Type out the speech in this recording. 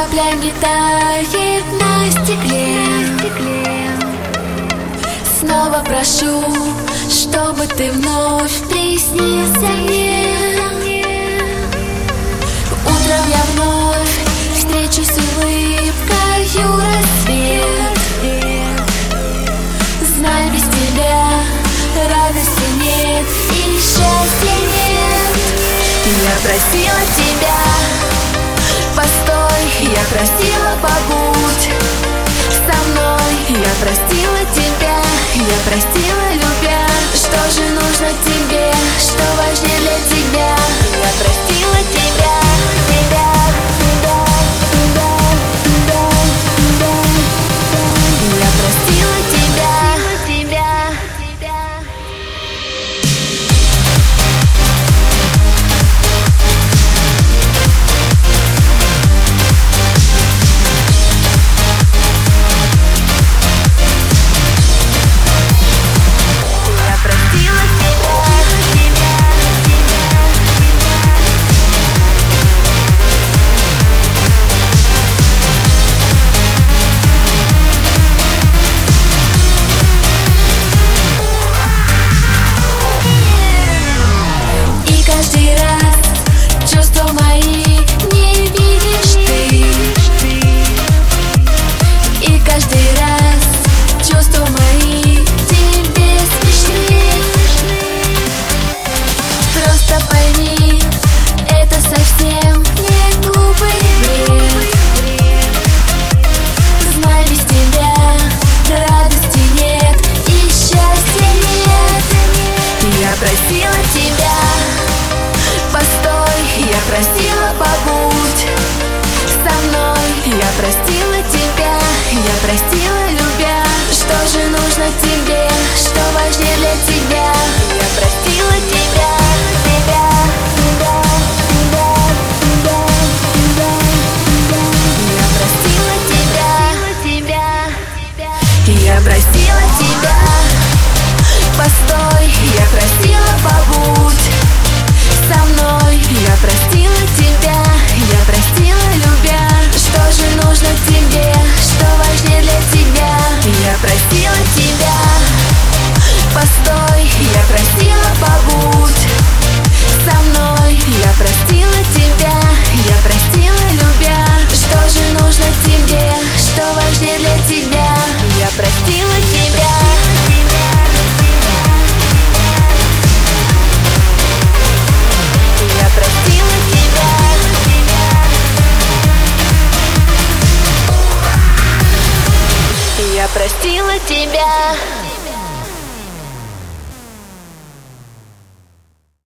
каплями тает на стекле. Снова прошу, чтобы ты вновь приснился мне. Утром я вновь встречу с улыбкою рассвет. Знай, без тебя радости нет и счастья нет. Я просила тебя, постой, я просила, побудь со мной. Я простила тебя, я простила, любя. Что же нужно тебе, что важнее для тебя? Я простила тебя, тебя, тебя, тебя, тебя, тебя. Я простила тебя, тебя, тебя. Каждый раз чувства мои не видишь ты. И каждый раз чувства мои тебе смешны. Просто пойми, это совсем не глупый бред. Знай, без тебя радости нет и счастья нет. Я просила тебя, постой, я просила, побудь со мной. Я простила тебя, я простила, любя. Что же нужно тебе, что важнее для тебя? Я простила тебя, тебя, тебя, тебя, тебя, тебя, тебя. Я простила тебя, тебя. Я простила тебя, постой, я просила, побудь со мной. Я простила тебя, я простила, любя. Что же нужно тебе, что важнее для тебя? Я простила тебя, постой, я просила, побудь со мной. Я простила тебя, я простила, любя. Что же нужно тебе, что важнее для тебя? Я простила тебя. Я простила тебя.